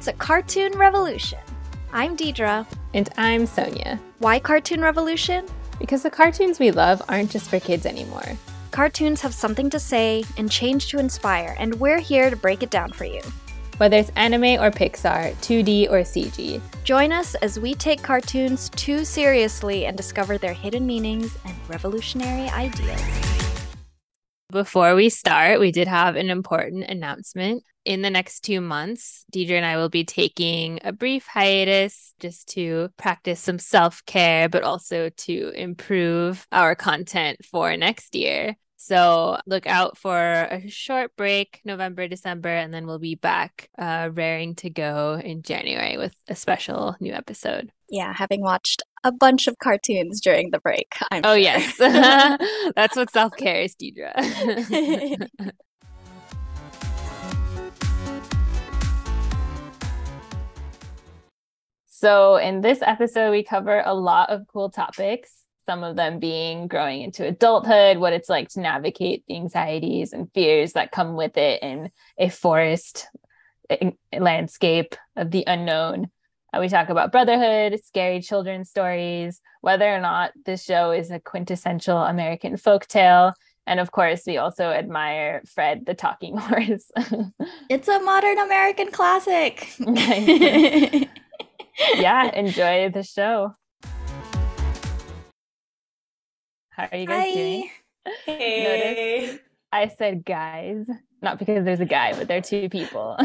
It's a cartoon revolution. I'm Deidre. And I'm Sonia. Why cartoon revolution? Because the cartoons we love aren't just for kids anymore. Cartoons have something to say and change to inspire, and we're here to break it down for you. Whether it's anime or Pixar, 2D or CG. Join us as we take cartoons too seriously and discover their hidden meanings and revolutionary ideas. Before we start, we did have an important announcement. In the next 2 months, Deidre and I will be taking a brief hiatus just to practice some self-care, but also to improve our content for next year. So look out for a short break, November, December, and then we'll be back raring to go in January with a special new episode. Yeah, having watched a bunch of cartoons during the break, I'm sure. Yes. That's what self-care is, Deidre. So in this episode, we cover a lot of cool topics, some of them being growing into adulthood, what it's like to navigate the anxieties and fears that come with it in a forest landscape of the unknown. We talk about brotherhood, scary children's stories, whether or not this show is a quintessential American folktale. And of course, we also admire Fred the Talking Horse. It's a modern American classic. Yeah, enjoy the show. How are you guys doing? Hey. Notice I said guys, not because there's a guy, but there are two people.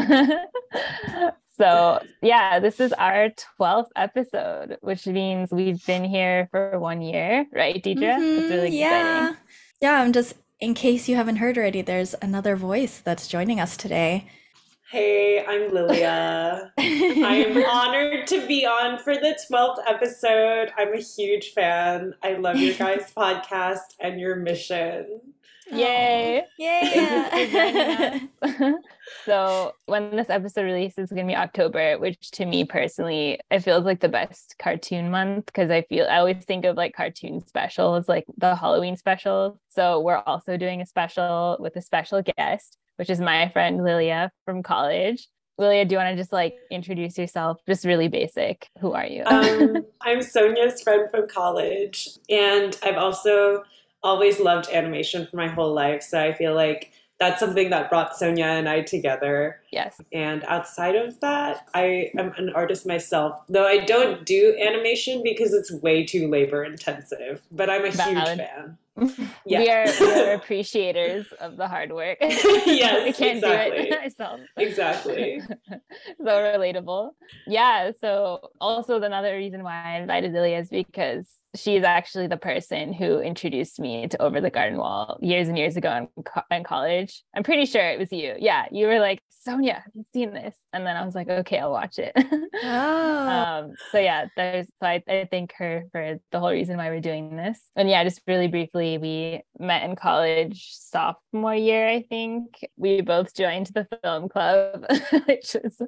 So yeah, this is our 12th episode, which means we've been here for 1 year, right, Deidre? It's really exciting. Yeah, I'm just, in case you haven't heard already, there's another voice that's joining us today. Hey, I'm Lilia. I'm honored to be on for the 12th episode. I'm a huge fan. I love your guys' podcast and your mission. Yay! Yay! So when this episode releases, it's going to be October, which to me personally, it feels like the best cartoon month because I always think of like cartoon specials, like the Halloween special. So we're also doing a special with a special guest, which is my friend Lilia from college. Lilia, do you want to just like introduce yourself? Just really basic. Who are you? I'm Sonia's friend from college, and I've also always loved animation for my whole life. So I feel like that's something that brought Sonia and I together. Yes. And outside of that, I am an artist myself, though I don't do animation because it's way too labor intensive, but I'm a huge fan. Yeah. We are appreciators of the hard work. Yes, we can't exactly. do it ourselves. Exactly. So relatable. Yeah. So also another reason why I invited Lilia is because she's actually the person who introduced me to Over the Garden Wall years and years ago in college. I'm pretty sure it was you. Yeah. You were like, Sonia, have you seen this? And then I was like, okay, I'll watch it. So yeah, I thank her for the whole reason why we're doing this. And yeah, just really briefly, we met in college sophomore year, I think. We both joined the film club, which was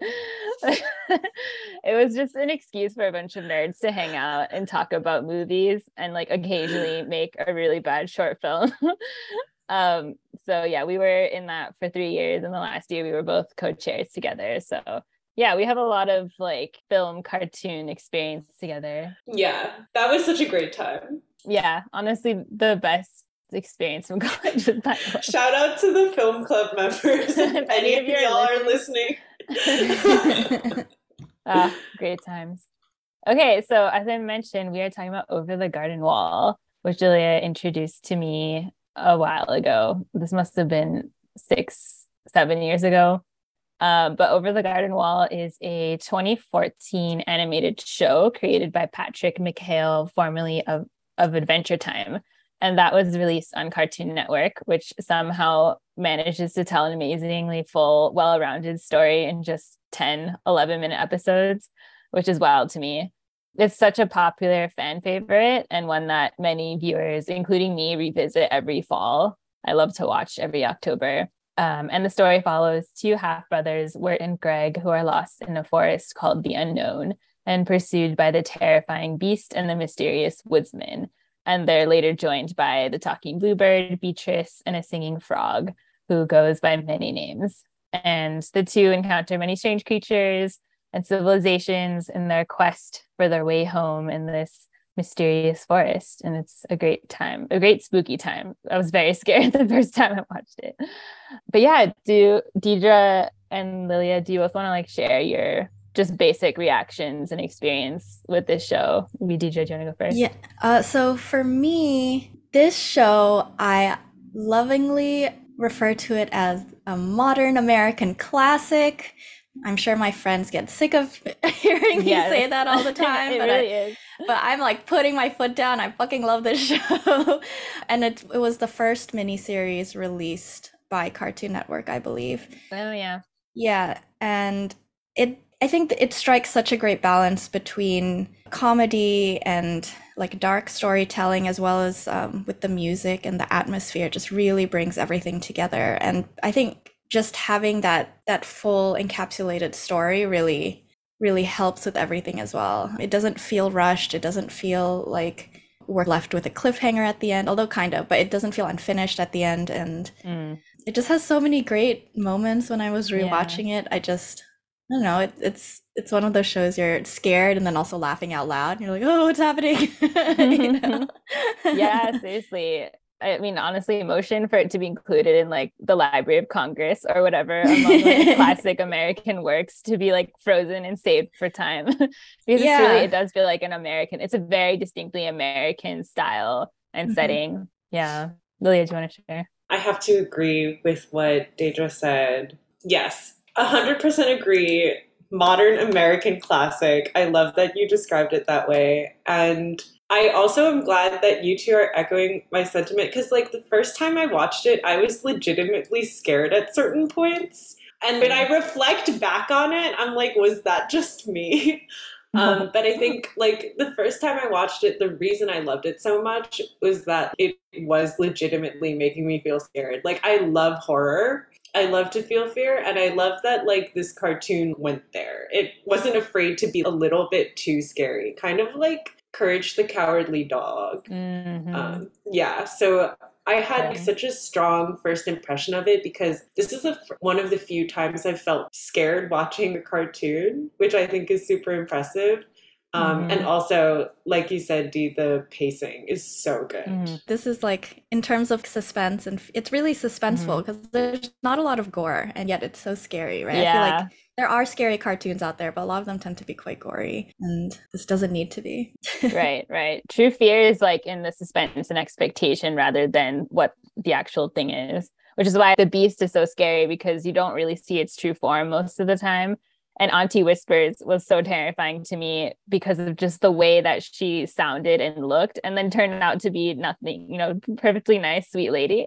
it was just an excuse for a bunch of nerds to hang out and talk about movies and like occasionally make a really bad short film. So yeah, we were in that for 3 years, and the last year we were both co-chairs together. So yeah, we have a lot of like film cartoon experience together. Yeah, that was such a great time. Yeah, honestly, the best experience from college was that club. Shout out to the film club members if any of y'all are listening. Great times. Okay, so as I mentioned, we are talking about Over the Garden Wall, which Julia introduced to me a while ago. This must have been 6-7 years ago. But Over the Garden Wall is a 2014 animated show created by Patrick McHale, formerly of Adventure Time. And that was released on Cartoon Network, which somehow manages to tell an amazingly full, well-rounded story in just 10, 11-minute episodes, which is wild to me. It's such a popular fan favorite and one that many viewers, including me, revisit every fall. I love to watch every October. And the story follows two half-brothers, Wirt and Greg, who are lost in a forest called the Unknown and pursued by the terrifying beast and the mysterious woodsman. And they're later joined by the talking bluebird, Beatrice, and a singing frog who goes by many names. And the two encounter many strange creatures, and civilizations in their quest for their way home in this mysterious forest. And it's a great time, a great spooky time. I was very scared the first time I watched it. But yeah, Deidre and Lilia, do you both want to like share your just basic reactions and experience with this show? Maybe Deidre, do you want to go first? Yeah. So for me, this show, I lovingly refer to it as a modern American classic. I'm sure my friends get sick of hearing me say that all the time. But I'm like putting my foot down. I fucking love this show. And it was the first miniseries released by Cartoon Network, I believe. Oh, yeah. Yeah. And I think it strikes such a great balance between comedy and like dark storytelling, as well as with the music and the atmosphere. Just really brings everything together. And I think just having that full encapsulated story really helps with everything as well. It doesn't feel rushed. It doesn't feel like we're left with a cliffhanger at the end, although kind of, but it doesn't feel unfinished at the end. And it just has so many great moments when I was rewatching it. I don't know, it's one of those shows you're scared and then also laughing out loud. And you're like, oh, what's happening? You know? Yeah, seriously. I mean, honestly, emotion for it to be included in like the Library of Congress or whatever among like classic American works, to be like frozen and saved for time. Because it does feel like it's a very distinctly American style and setting. Yeah. Lilia, do you want to share? I have to agree with what Deidre said. Yes, 100% agree. Modern American classic. I love that you described it that way. And I also am glad that you two are echoing my sentiment, because like the first time I watched it, I was legitimately scared at certain points. And when I reflect back on it, I'm like, was that just me? But I think like the first time I watched it, the reason I loved it so much was that it was legitimately making me feel scared. Like I love horror. I love to feel fear, and I love that like this cartoon went there. It wasn't afraid to be a little bit too scary, kind of like Courage the Cowardly Dog. So I had such a strong first impression of it, because this is one of the few times I've felt scared watching a cartoon, which I think is super impressive. And also, like you said, Dee, the pacing is so good. This is like, in terms of suspense, and it's really suspenseful because there's not a lot of gore, and yet it's so scary, right? I feel like there are scary cartoons out there, but a lot of them tend to be quite gory, and this doesn't need to be. Right. True fear is like in the suspense and expectation rather than what the actual thing is, which is why the Beast is so scary, because you don't really see its true form most of the time. And Auntie Whispers was so terrifying to me because of just the way that she sounded and looked, and then turned out to be nothing, perfectly nice, sweet lady.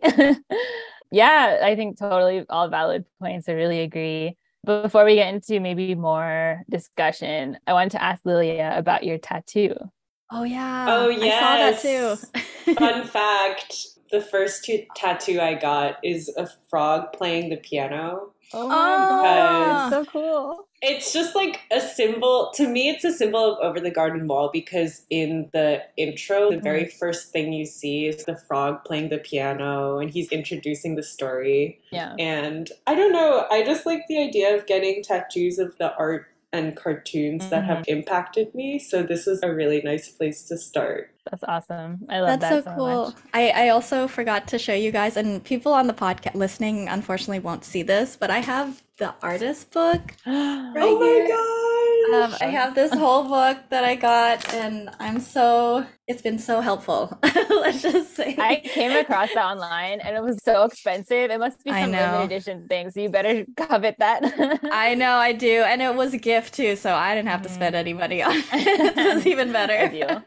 Yeah, I think totally all valid points. I really agree. But before we get into maybe more discussion, I wanted to ask Lilia about your tattoo. Oh, yeah. Oh, yes. I saw that too. Fun fact, the first tattoo I got is a frog playing the piano. Oh my God, so cool. It's just like a symbol. To me, it's a symbol of Over the Garden Wall, because in the intro, the very first thing you see is the frog playing the piano, and he's introducing the story. Yeah. And I don't know, I just like the idea of getting tattoos of the art and cartoons that have impacted me. So this was a really nice place to start. That's awesome. I love that so cool. much. I also forgot to show you guys, and people on the podcast listening unfortunately won't see this, but I have the artist book right oh my here. gosh! I have this whole book that I got, and it's been so helpful. Let's just say. I came across that online, and it was so expensive. It must be some limited edition thing, so you better covet that. I know, I do. And it was a gift too, so I didn't have to spend any money on it. This is even better.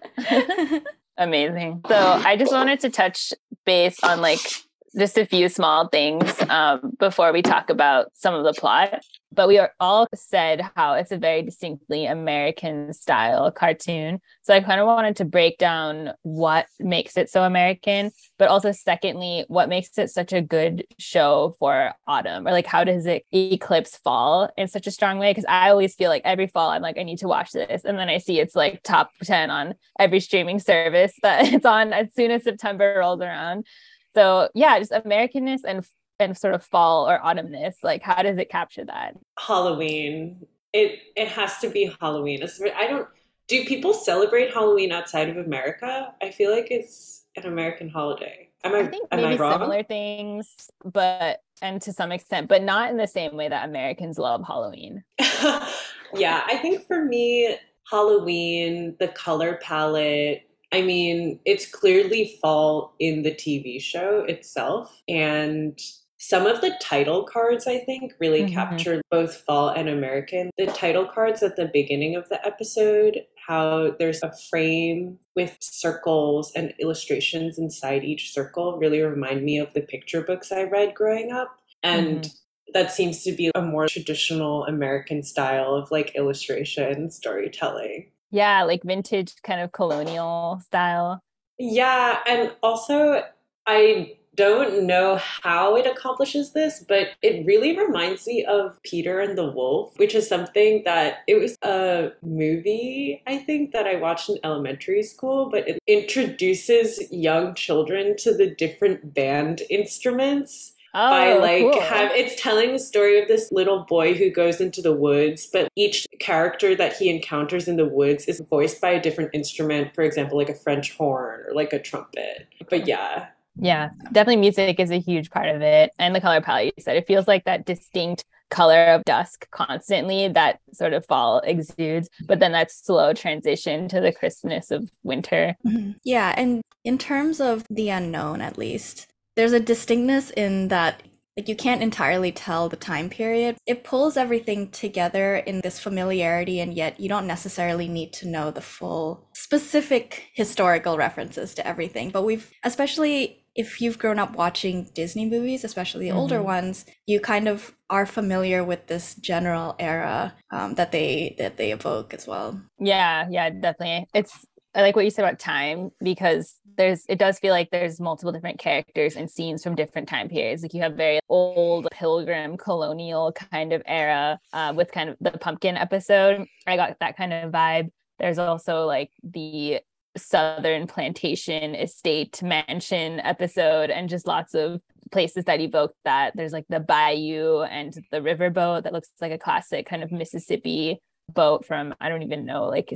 Amazing. So I just wanted to touch base on like just a few small things before we talk about some of the plot. But we are all said how it's a very distinctly American style cartoon. So I kind of wanted to break down what makes it so American, but also secondly, what makes it such a good show for autumn, or like how does it eclipse fall in such a strong way? Because I always feel like every fall I'm like, I need to watch this. And then I see it's like top 10 on every streaming service that it's on as soon as September rolls around. So yeah, just Americanness and sort of fall or autumnness. Like, how does it capture that? Halloween. it has to be Halloween. I don't do people celebrate Halloween outside of America? I feel like it's an American holiday. I think Am I maybe wrong? similar things, but and to some extent, but not in the same way that Americans love Halloween. Yeah, I think for me, Halloween, the color palette, I mean, it's clearly fall in the TV show itself. And some of the title cards, I think, really Hmm. capture both fall and American. The title cards at the beginning of the episode, how there's a frame with circles and illustrations inside each circle, really remind me of the picture books I read growing up. And Hmm. that seems to be a more traditional American style of like illustration storytelling. Yeah, like vintage kind of colonial style. Yeah, and also I don't know how it accomplishes this, but it really reminds me of Peter and the Wolf, which is something that it was a movie, I think, that I watched in elementary school, but it introduces young children to the different band instruments by Oh, like cool. have it's telling the story of this little boy who goes into the woods, but each character that he encounters in the woods is voiced by a different instrument, for example like a French horn or like a trumpet. But yeah. Yeah, definitely music is a huge part of it. And the color palette you said, it feels like that distinct color of dusk constantly that sort of fall exudes, but then that slow transition to the crispness of winter. Mhm. Yeah, and in terms of the unknown, at least, there's a distinctness in that, like, you can't entirely tell the time period. It pulls everything together in this familiarity, and yet you don't necessarily need to know the full specific historical references to everything. But especially if you've grown up watching Disney movies, especially the older Hmm. ones, you kind of are familiar with this general era that they evoke as well. Yeah, definitely. I like what you said about time because it does feel like there's multiple different characters and scenes from different time periods. Like you have very old pilgrim colonial kind of era with kind of the pumpkin episode. I got that kind of vibe. There's also like the southern plantation estate mansion episode and just lots of places that evoke that. There's like the bayou and the riverboat that looks like a classic kind of Mississippi boat from I don't even know like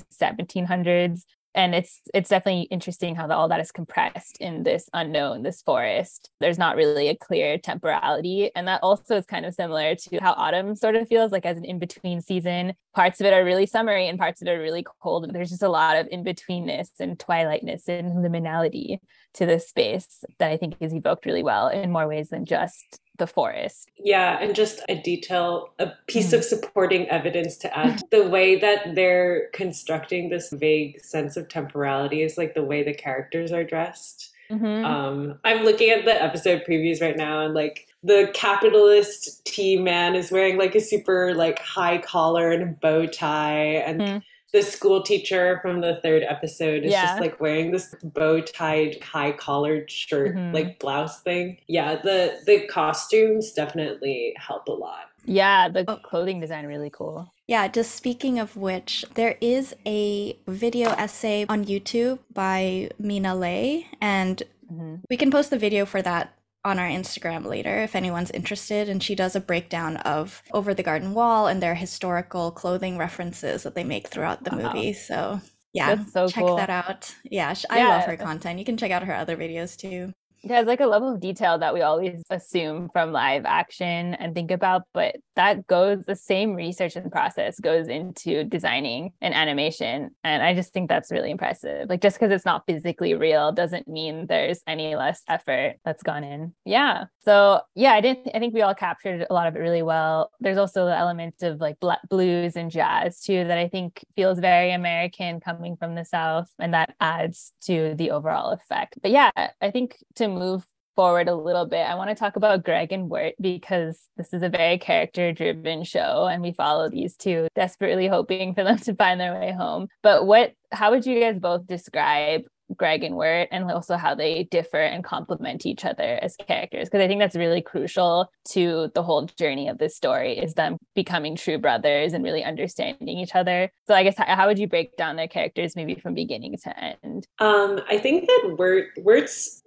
1700s. And it's definitely interesting how all that is compressed in this unknown, this forest. There's not really a clear temporality, and that also is kind of similar to how autumn sort of feels like as an in-between season. Parts of it are really summery and parts of it are really cold. There's just a lot of in-betweenness and twilightness and liminality to this space that I think is evoked really well in more ways than just the forest. Yeah, and just a piece Mm. of supporting evidence to add to the way that they're constructing this vague sense of temporality is like the way the characters are dressed. Mm-hmm. I'm looking at the episode previews right now, and like the capitalist tea man is wearing like a super like high collar and a bow tie, and Mm-hmm. the school teacher from the third episode is just Yeah. like wearing this bow tied high collared shirt Mm-hmm. like blouse thing. Yeah, the costumes definitely help a lot. Yeah, the Oh, clothing design really cool. yeah, just speaking of which, there is a video essay on YouTube by Mina Lay, and Mm-hmm. we can post the video for that on our Instagram later if anyone's interested. And she does a breakdown of Over the Garden Wall and their historical clothing references that they make throughout the Wow, movie. So, yeah, that's so check that cool. out. Yeah, I love her Yeah, content. You can check out her other videos too. there's like a level of detail that we always assume from live action and think about, but the same research and process goes into designing an animation. And I just think that's really impressive. Like just because it's not physically real doesn't mean there's any less effort that's gone in. Yeah. So yeah, I think we all captured a lot of it really well. There's also the element of like blues and jazz too that I think feels very American coming from the South, and that adds to the overall effect. But yeah, I think to move forward a little bit, I want to talk about Greg and Wirt because this is a very character driven show and we follow these two desperately hoping for them to find their way home. But how would you guys both describe Greg and Wirt and also how they differ and complement each other as characters? Because I think that's really crucial to the whole journey of this story is them becoming true brothers and really understanding each other. So I guess how would you break down their characters maybe from beginning to end? I think that Wirt's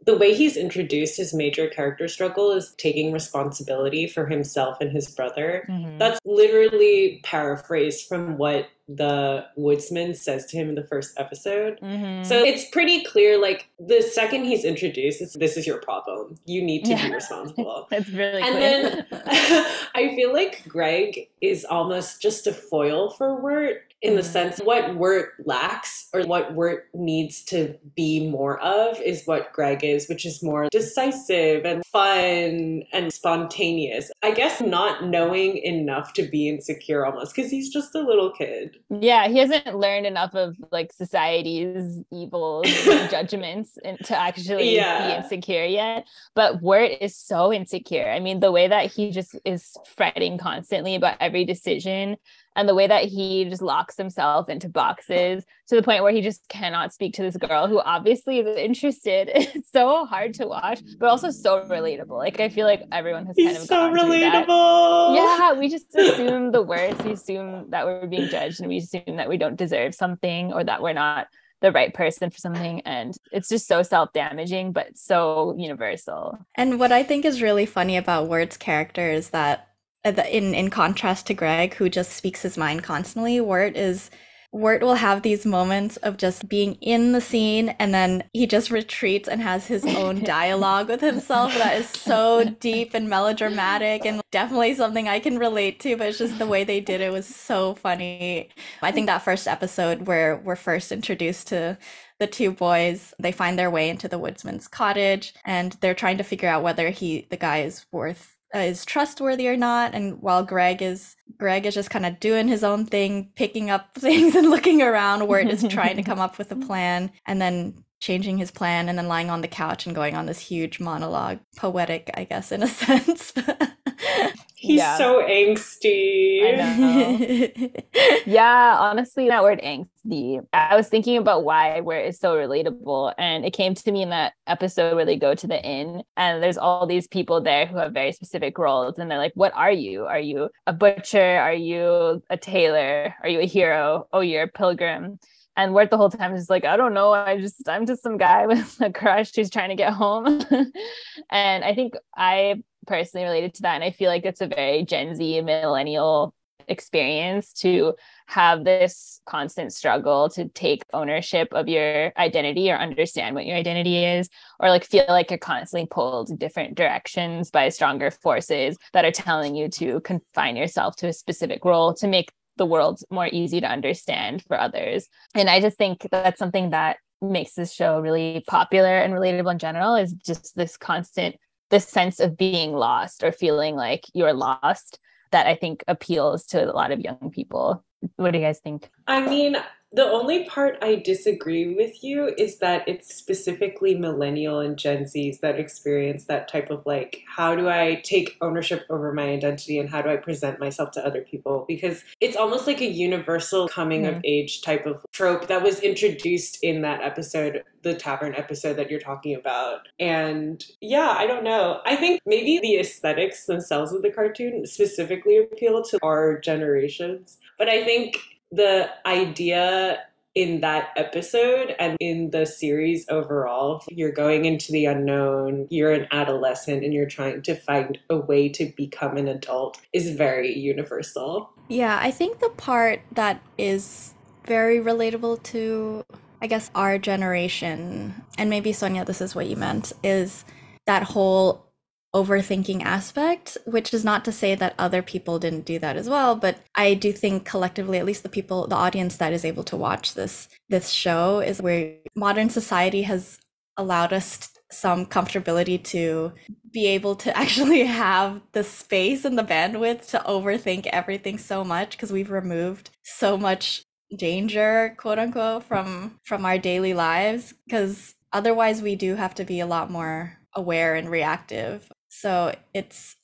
the way he's introduced his major character struggle is taking responsibility for himself and his brother. Mhm. That's literally paraphrased from what the woodsman says to him in the first episode. Mhm. So it's pretty clear, like, the second he's introduced, this is your problem. You need to be responsible. That's really And clear. then I feel like Greg is almost just a foil for Wirt, in the sense what Wirt lacks or what Wirt needs to be more of is what Greg is, which is more decisive and fun and spontaneous. I guess not knowing enough to be insecure almost, because he's just a little kid. Yeah, he hasn't learned enough of like society's evils and judgments to actually be insecure yet. But Wirt is so insecure. I mean, the way that he just is fretting constantly about every decision, and the way that he just locks himself into boxes to the point where he just cannot speak to this girl who obviously is interested. It's so hard to watch, but also so relatable. Like, I feel like everyone has kind of so gone through that. relatable. Yeah, we just assume the worst. We assume that we're being judged, and we assume that we don't deserve something, or that we're not the right person for something. And it's just so self-damaging, but so universal. And what I think is really funny about Wirt's character is that in contrast to Greg, who just speaks his mind constantly, Wirt will have these moments of just being in the scene, and then he just retreats and has his own dialogue with himself that is so deep and melodramatic, and definitely something I can relate to, but it's just the way they did it was so funny. I think that first episode where we're first introduced to the two boys, they find their way into the woodsman's cottage, and they're trying to figure out whether the guy is trustworthy or not. And while Greg is just kind of doing his own thing, picking up things and looking around, Wirt is trying to come up with a plan, and then changing his plan, and then lying on the couch and going on this huge monologue. Poetic, I guess, in a sense. He's so angsty. I know. Yeah, honestly, that word angsty. I was thinking about why Wirt is so relatable, and it came to me in that episode where they go to the inn, and there's all these people there who have very specific roles, and they're like, "What are you? Are you a butcher? Are you a tailor? Are you a hero? Oh, you're a pilgrim." And Wirt the whole time is like, I don't know. I'm just some guy with a crush who's trying to get home. And I think I personally related to that. And I feel like it's a very Gen Z millennial experience to have this constant struggle to take ownership of your identity, or understand what your identity is, or like feel like you're constantly pulled in different directions by stronger forces that are telling you to confine yourself to a specific role to make the world more easy to understand for others. And I just think that's something that makes this show really popular and relatable in general, is just this sense of being lost or feeling like you're lost, that I think appeals to a lot of young people. What do you guys think? I mean, the only part I disagree with you is that it's specifically millennial and Gen Zs that experience that type of, like, how do I take ownership over my identity and how do I present myself to other people? Because it's almost like a universal coming of age type of trope that was introduced in that episode, the tavern episode that you're talking about. And yeah, I don't know. I think maybe the aesthetics themselves of the cartoon specifically appeal to our generations. But I think the idea in that episode and in the series overall, you're going into the unknown, you're an adolescent, and you're trying to find a way to become an adult, is very universal. Yeah, I think the part that is very relatable to, I guess, our generation, and maybe Sonia, this is what you meant, is that whole overthinking aspect, which is not to say that other people didn't do that as well, but I do think collectively, at least the audience that is able to watch this show, is where modern society has allowed us some comfortability to be able to actually have the space and the bandwidth to overthink everything so much, because we've removed so much danger, quote unquote, from our daily lives, because otherwise we do have to be a lot more aware and reactive. So it's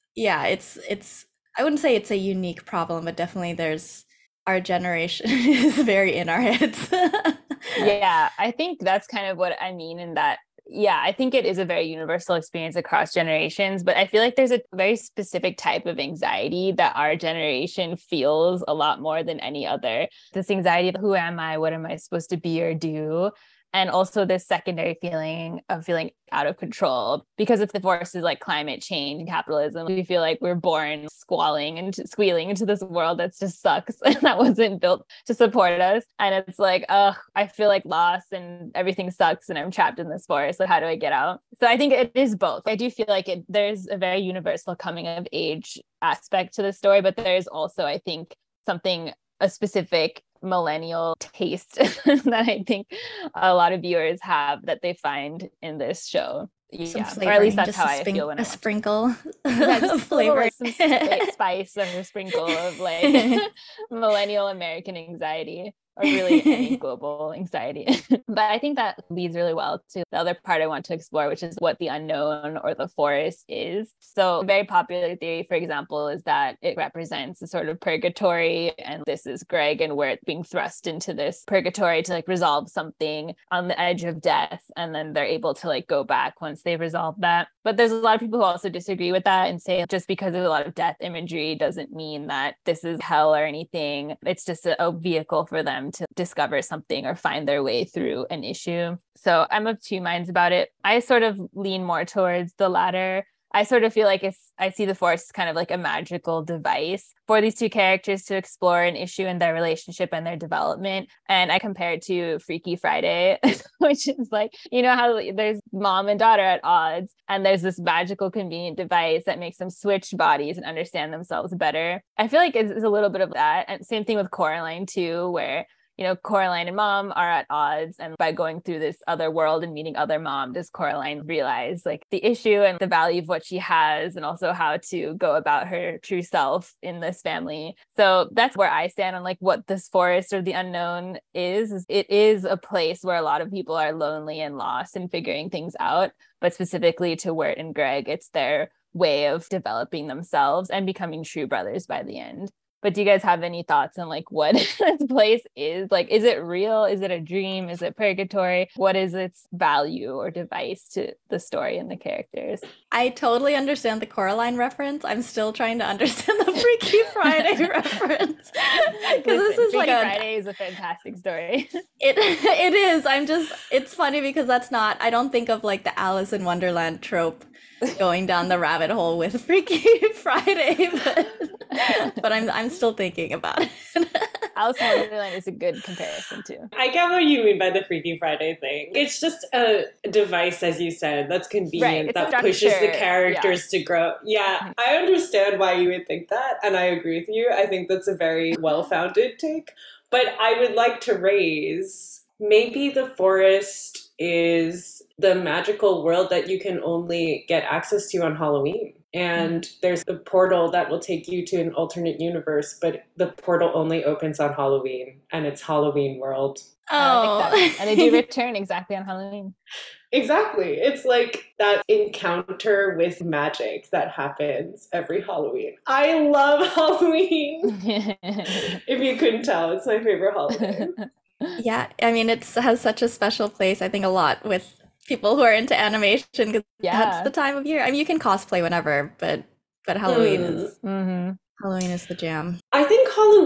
I wouldn't say it's a unique problem, but definitely our generation is very in our heads. Yeah, I think that's kind of what I mean in that. Yeah, I think it is a very universal experience across generations, but I feel like there's a very specific type of anxiety that our generation feels a lot more than any other. This anxiety of who am I? What am I supposed to be or do? And also this secondary feeling of feeling out of control because of the forces like climate change and capitalism. We feel like we're born squealing into this world that just sucks and that wasn't built to support us. And it's like, I feel like lost and everything sucks and I'm trapped in this forest. So how do I get out? So I think it is both. I do feel like there's a very universal coming of age aspect to the story, but there's also, I think, a specific millennial taste that I think a lot of viewers have that they find in this show. Some Or at least that's just how I feel when I sprinkle of flavor, like some spice or a sprinkle of like millennial American anxiety, or really any global anxiety. But I think that leads really well to the other part I want to explore, which is what the unknown or the forest is. So a very popular theory, for example, is that it represents a sort of purgatory, and this is Greg and we're being thrust into this purgatory to like resolve something on the edge of death, and then they're able to like go back once they've resolved that. But there's a lot of people who also disagree with that and say just because there's a lot of death imagery doesn't mean that this is hell or anything. It's just a vehicle for them to discover something or find their way through an issue. So I'm of two minds about it. I sort of lean more towards the latter. I sort of feel like I see the forest as kind of like a magical device for these two characters to explore an issue in their relationship and their development. And I compare it to Freaky Friday, which is like, you know how there's mom and daughter at odds, and there's this magical convenient device that makes them switch bodies and understand themselves better. I feel like it's a little bit of that. And same thing with Coraline too, where you know, Coraline and mom are at odds. And by going through this other world and meeting other mom, does Coraline realize like the issue and the value of what she has, and also how to go about her true self in this family. So that's where I stand on like what this forest or the unknown is. It is a place where a lot of people are lonely and lost and figuring things out. But specifically to Wirt and Greg, it's their way of developing themselves and becoming true brothers by the end. But do you guys have any thoughts on like what this place is? Like, is it real? Is it a dream? Is it purgatory? What is its value or device to the story and the characters? I totally understand the Coraline reference. I'm still trying to understand the Freaky Friday reference. Because this is Freaky like Friday is a fantastic story. It is. It's funny because I don't think of like the Alice in Wonderland trope going down the rabbit hole with Freaky Friday, but I'm still thinking about it. Alice in Wonderland is a good comparison too. I get what you mean by the Freaky Friday thing. It's just a device, as you said, that's convenient, right, that pushes the characters to grow. Yeah, I understand why you would think that, and I agree with you. I think that's a very well-founded take. But I would like to raise, maybe the forest is the magical world that you can only get access to on Halloween. And there's a portal that will take you to an alternate universe, but the portal only opens on Halloween, and it's Halloween world. Oh, like that. And they do return exactly on Halloween. Exactly. It's like that encounter with magic that happens every Halloween. I love Halloween. If you couldn't tell, it's my favorite holiday. Yeah, I mean, it has such a special place, I think, a lot with people who are into animation, because that's the time of year. I mean, you can cosplay whenever, but Halloween is Halloween is the jam. I think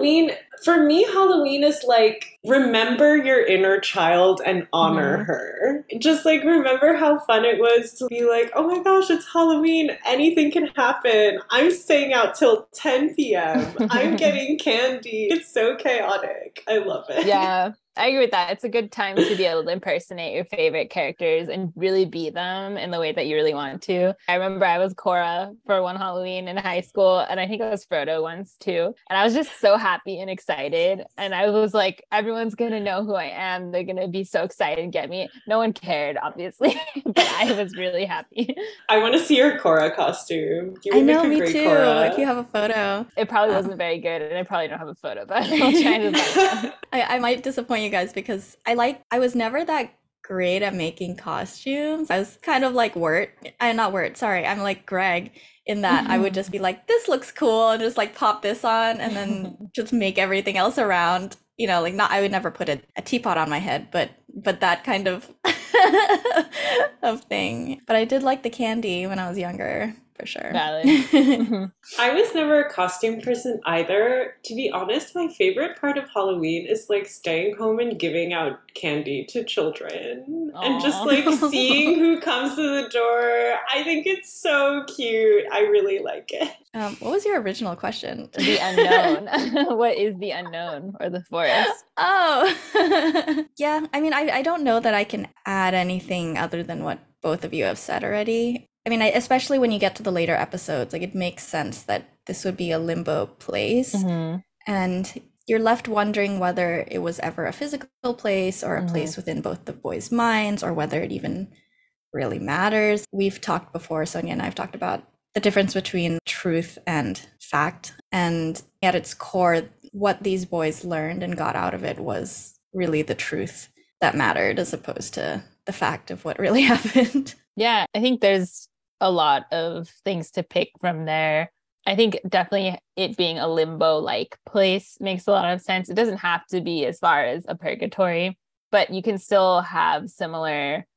for me, Halloween is like, remember your inner child and honor her. Just like, remember how fun it was to be like, oh my gosh, it's Halloween. Anything can happen. I'm staying out till 10 p.m. I'm getting candy. It's so chaotic. I love it. Yeah. I agree with that. It's a good time to be able to impersonate your favorite characters and really be them in the way that you really want to. I remember I was Cora for one Halloween in high school, and I think I was Frodo once too. And I was just so happy and excited. And I was like, everyone's going to know who I am. They're going to be so excited and get me. No one cared, obviously, but I was really happy. I want to see your Cora costume. I know, me too. Cora. If you have a photo. It probably wasn't very good, and I probably don't have a photo, but I'll try to find it. I might disappoint you guys because I was never that great at making costumes. I was kind of like I'm like Greg, in that I would just be like, this looks cool, and just like pop this on and then just make everything else around, you know, like I would never put a teapot on my head, but that kind of of thing. But I did like the candy when I was younger. for sure. Valid. I was never a costume person either. To be honest, my favorite part of Halloween is like staying home and giving out candy to children and just Aw. like seeing who comes to the door. I think it's so cute. I really like it. What was your original question? The unknown. What is the unknown or the forest? Oh, yeah. I mean, I don't know that I can add anything other than what both of you have said already. I mean, especially when you get to the later episodes, like it makes sense that this would be a limbo place. And you're left wondering whether it was ever a physical place or a place within both the boys' minds, or whether it even really matters. We've talked before, Sonia and I have talked about the difference between truth and fact. And at its core, what these boys learned and got out of it was really the truth that mattered, as opposed to the fact of what really happened. Yeah, I think there's a lot of things to pick from there. I think definitely it being a limbo-like place makes a lot of sense. It doesn't have to be as far as a purgatory, but you can still have similar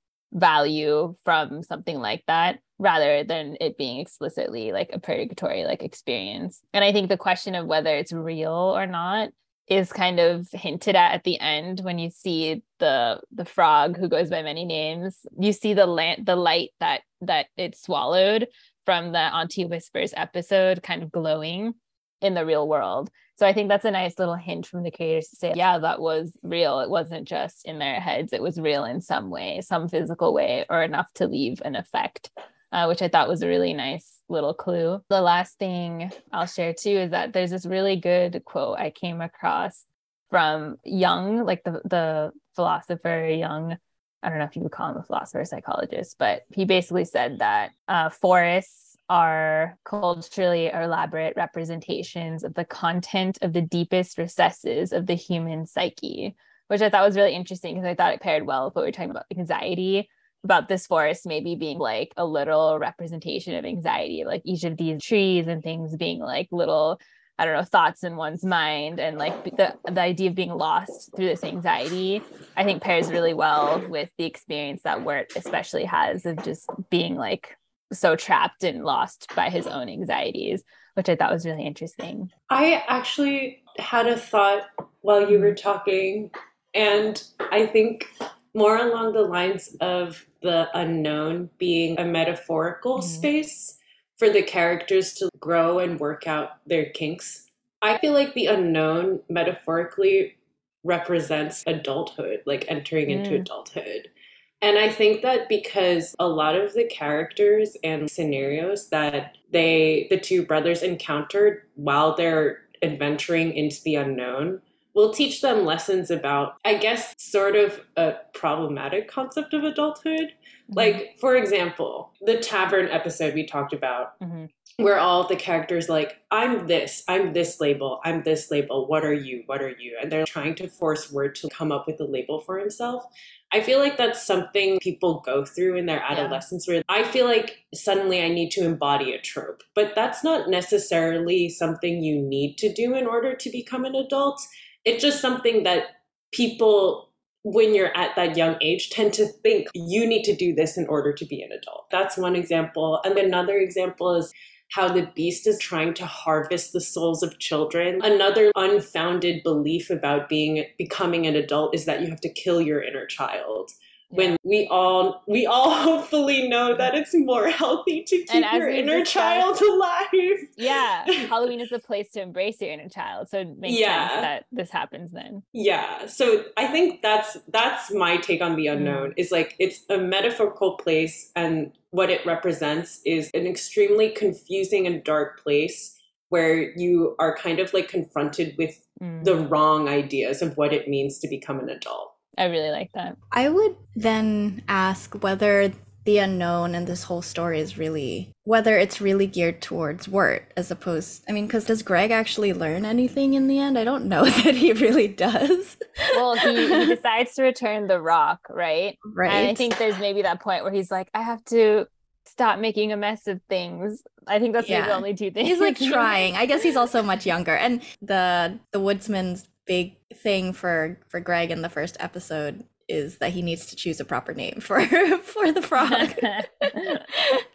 value from something like that, rather than it being explicitly like a purgatory like experience. And I think the question of whether it's real or not is kind of hinted at the end when you see the frog who goes by many names. You see the light that it swallowed from the Auntie Whispers episode kind of glowing in the real world. So I think that's a nice little hint from the creators to say, yeah, that was real. It wasn't just in their heads. It was real in some way, some physical way, or enough to leave an effect. Which I thought was a really nice little clue. The last thing I'll share too is that there's this really good quote I came across from Jung, like the philosopher Jung. I don't know if you would call him a philosopher or psychologist, but he basically said that forests are culturally elaborate representations of the content of the deepest recesses of the human psyche, which I thought was really interesting because I thought it paired well with what we were talking about anxiety, about this forest maybe being like a literal representation of anxiety, like each of these trees and things being like little, I don't know, thoughts in one's mind, and like the idea of being lost through this anxiety, I think pairs really well with the experience that Wirt especially has of just being like so trapped and lost by his own anxieties, which I thought was really interesting. I actually had a thought while you were talking, and I think more along the lines of the unknown being a metaphorical space for the characters to grow and work out their kinks. I feel like the unknown metaphorically represents adulthood, like entering into adulthood. And I think that because a lot of the characters and scenarios that the two brothers encountered while they're adventuring into the unknown will teach them lessons about, I guess, sort of a problematic concept of adulthood. Like, for example, the tavern episode we talked about, where all of the characters like, I'm this label, what are you? And they're trying to force Wirt to come up with a label for himself. I feel like that's something people go through in their adolescence, where I feel like suddenly I need to embody a trope, but that's not necessarily something you need to do in order to become an adult. It's just something that people, when you're at that young age, tend to think you need to do this in order to be an adult. That's one example. And another example is how the beast is trying to harvest the souls of children. Another unfounded belief about becoming an adult is that you have to kill your inner child. When we all hopefully know that it's more healthy to keep your inner child alive. Yeah, Halloween is a place to embrace your inner child, so it makes sense that this happens then. Yeah, so I think that's my take on the unknown. Is like, it's a metaphorical place, and what it represents is an extremely confusing and dark place where you are kind of like confronted with the wrong ideas of what it means to become an adult. I really like that. I would then ask whether the unknown and this whole story is really, whether it's really geared towards Wirt as opposed, I mean, because does Greg actually learn anything in the end? I don't know that he really does. Well, he decides to return the rock, right? Right. And I think there's maybe that point where he's like, I have to stop making a mess of things. I think that's maybe the only two things. He's like trying. I guess he's also much younger. And the woodsman's big thing for Greg in the first episode is that he needs to choose a proper name for the frog.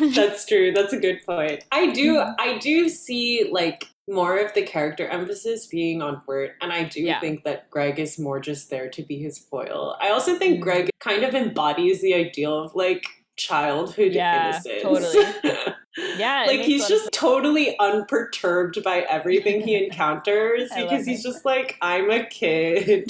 That's true. That's a good point. I do see like more of the character emphasis being on Wirt, and I do think that Greg is more just there to be his foil. I also think Greg kind of embodies the ideal of like childhood innocence. Totally. Yeah, like he's just totally unperturbed by everything he encounters because he's just like, I'm a kid.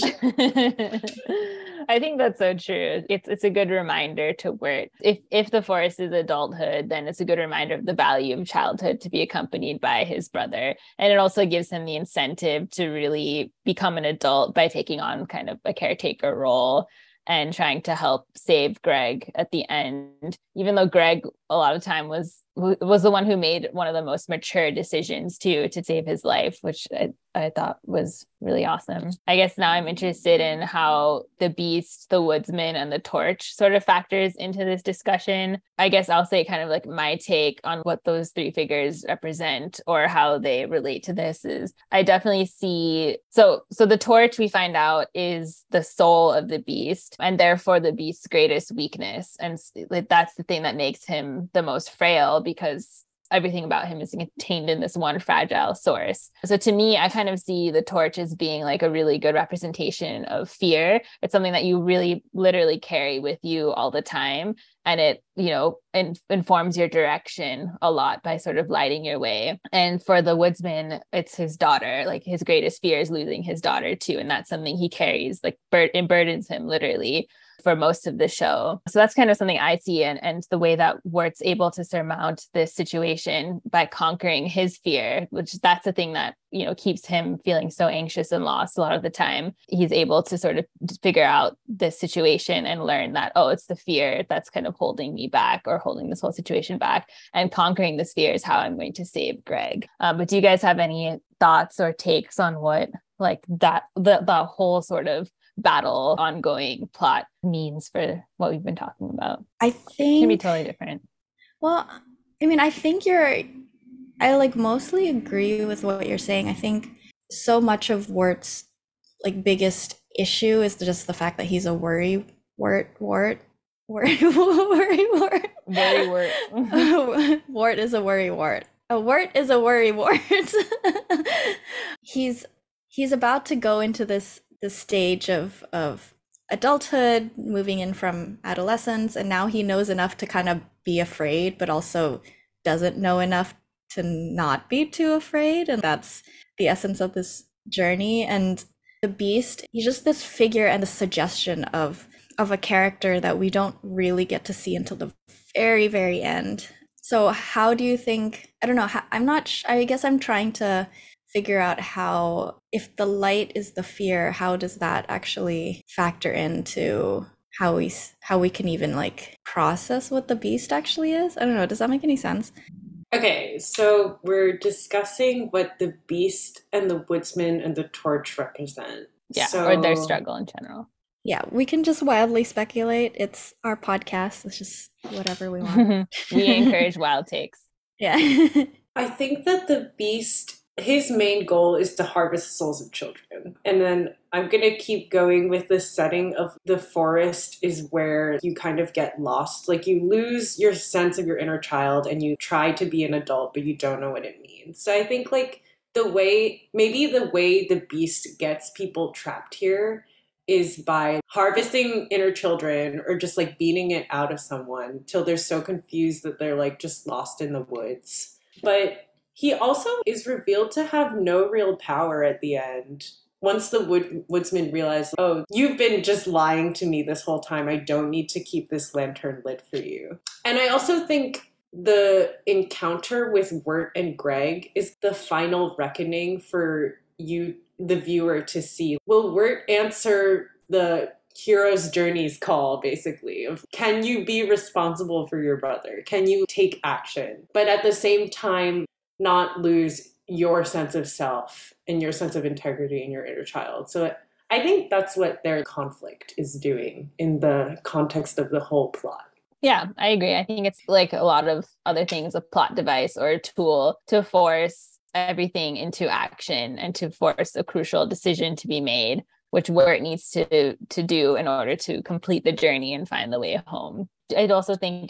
I think that's so true. It's a good reminder to Wirt. If the forest is adulthood, then it's a good reminder of the value of childhood to be accompanied by his brother. And it also gives him the incentive to really become an adult by taking on kind of a caretaker role and trying to help save Greg at the end, even though Greg a lot of time was the one who made one of the most mature decisions to save his life, which I thought was really awesome. I guess now I'm interested in how the beast, the woodsman, and the torch sort of factors into this discussion. I guess I'll say kind of like my take on what those three figures represent or how they relate to this is I definitely see, so the torch we find out is the soul of the beast and therefore the beast's greatest weakness. And that's the thing that makes him the most frail because everything about him is contained in this one fragile source. So to me, I kind of see the torch as being like a really good representation of fear. It's something that you really literally carry with you all the time. And it, informs your direction a lot by sort of lighting your way. And for the woodsman, it's his daughter. Like his greatest fear is losing his daughter too. And that's something he carries, like it burdens him literally for most of the show. So that's kind of something I see and the way that Wirt's able to surmount this situation by conquering his fear, which that's the thing that, keeps him feeling so anxious and lost a lot of the time. He's able to sort of figure out this situation and learn that, it's the fear that's kind of holding me back or holding this whole situation back. And conquering this fear is how I'm going to save Greg. But do you guys have any thoughts or takes on what like that the whole sort of battle ongoing plot means for what we've been talking about? I think it can be totally different. Well, I mean, I like mostly agree with what you're saying. I think so much of Wirt's like biggest issue is just the fact that he's a worry wart. Wart is a worry wart. A wart is a worry wart. He's about to go into this stage of adulthood, moving in from adolescence, and now he knows enough to kind of be afraid, but also doesn't know enough to not be too afraid. And that's the essence of this journey. And the beast, he's just this figure and the suggestion of a character that we don't really get to see until the very, very end. So how do you think, I don't know, I guess I'm trying to figure out how, if the light is the fear, how does that actually factor into how we can even like process what the beast actually is? I don't know. Does that make any sense? Okay, so we're discussing what the beast and the woodsman and the torch represent. Yeah, or their struggle in general. Yeah, we can just wildly speculate. It's our podcast. It's just whatever we want. We encourage wild takes. Yeah. I think that the beast, his main goal is to harvest the souls of children. And then I'm going to keep going with the setting of the forest is where you kind of get lost. Like you lose your sense of your inner child and you try to be an adult, but you don't know what it means. So I think like the way the beast gets people trapped here is by harvesting inner children or just like beating it out of someone till they're so confused that they're like just lost in the woods. But he also is revealed to have no real power at the end. Once the woodsman realized, you've been just lying to me this whole time. I don't need to keep this lantern lit for you. And I also think the encounter with Wirt and Greg is the final reckoning for you, the viewer, to see. Will Wirt answer the hero's journey's call, basically, of can you be responsible for your brother? Can you take action? But at the same time, not lose your sense of self and your sense of integrity in your inner child. So I think that's what their conflict is doing in the context of the whole plot. Yeah, I agree. I think it's like a lot of other things, a plot device or a tool to force everything into action and to force a crucial decision to be made, which Wirt needs to do in order to complete the journey and find the way home. I also think it's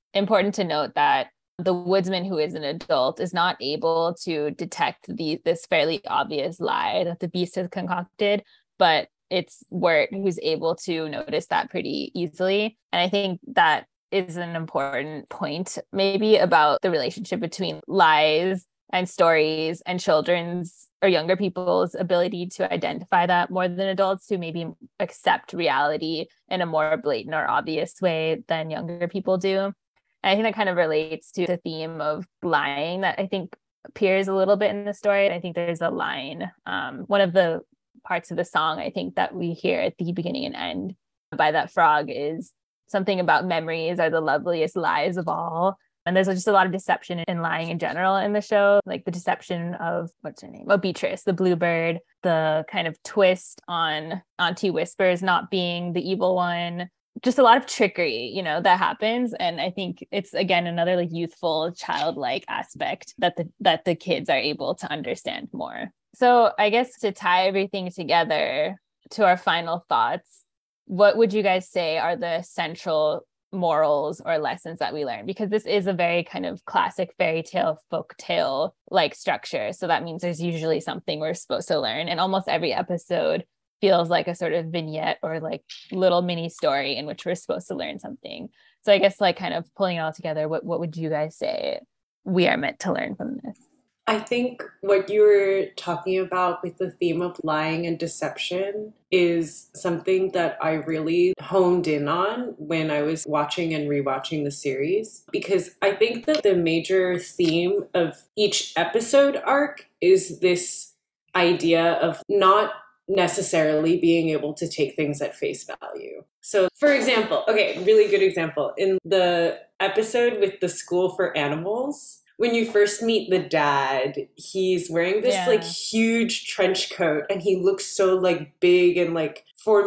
important to note that the woodsman, who is an adult, is not able to detect this fairly obvious lie that the beast has concocted, but it's Wirt who's able to notice that pretty easily. And I think that is an important point maybe about the relationship between lies and stories and children's or younger people's ability to identify that more than adults who maybe accept reality in a more blatant or obvious way than younger people do. And I think that kind of relates to the theme of lying that I think appears a little bit in the story. I think there's a line, one of the parts of the song I think that we hear at the beginning and end by that frog is something about memories are the loveliest lies of all. And there's just a lot of deception and lying in general in the show, like the deception of, what's her name? Oh, Beatrice, the bluebird, the kind of twist on Auntie Whispers not being the evil one. Just a lot of trickery, that happens. And I think it's, again, another like youthful, childlike aspect that the kids are able to understand more. So I guess to tie everything together to our final thoughts, what would you guys say are the central morals or lessons that we learn? Because this is a very kind of classic fairy tale, folk tale like structure. So that means there's usually something we're supposed to learn. And almost every episode feels like a sort of vignette or like little mini story in which we're supposed to learn something. So I guess like kind of pulling it all together, what would you guys say we are meant to learn from this? I think what you were talking about with the theme of lying and deception is something that I really honed in on when I was watching and rewatching the series, because I think that the major theme of each episode arc is this idea of not necessarily being able to take things at face value. So, for example, really good example, in the episode with the school for animals, when you first meet the dad, he's wearing this like huge trench coat and he looks so like big and like